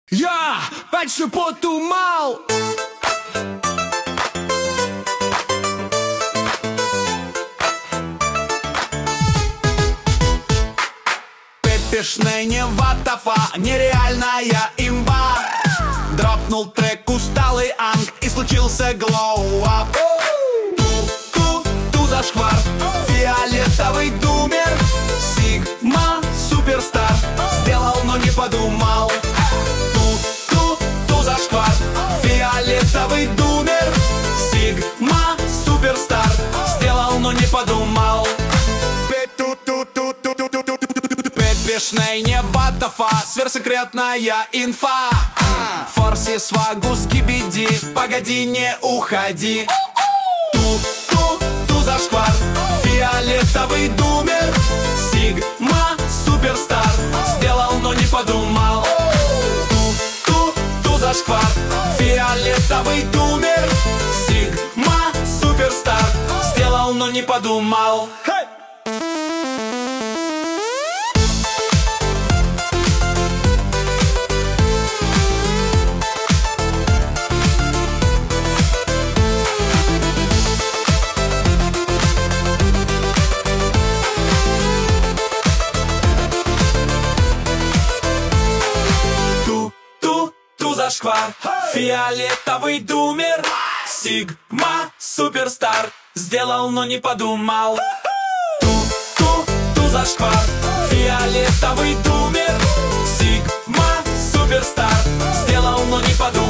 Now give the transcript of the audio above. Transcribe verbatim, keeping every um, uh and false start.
Я більше подумав. Пепешная не ватафа, нереальная имба. Дропнул трек усталый анг, и случился глоу-ап. Ту-ту-ту зашквар, фиолетовый думер. Сигма суперстар, сделал, но не подумал. Ту-ту-ту зашквар, фиолетовый думер. Сигма суперстар, сделал, но не подумал. Пепешная не батафа, сверхсекретная инфа. Форси свагу скибиди, погоди, не уходи. Ту-ту-ту зашквар, фиолетовый думер. Сигма суперстар, сделал, но не подумал. Ту-ту-ту зашквар, фиолетовый думер. Сигма суперстар, сделал, но не подумал. Зашквар, фиолетовый думер. Сигма суперстар, сделал, но не подумал. Ту-ту-ту зашквар, фиолетовый думер. Сигма суперстар, сделал, но не подумал.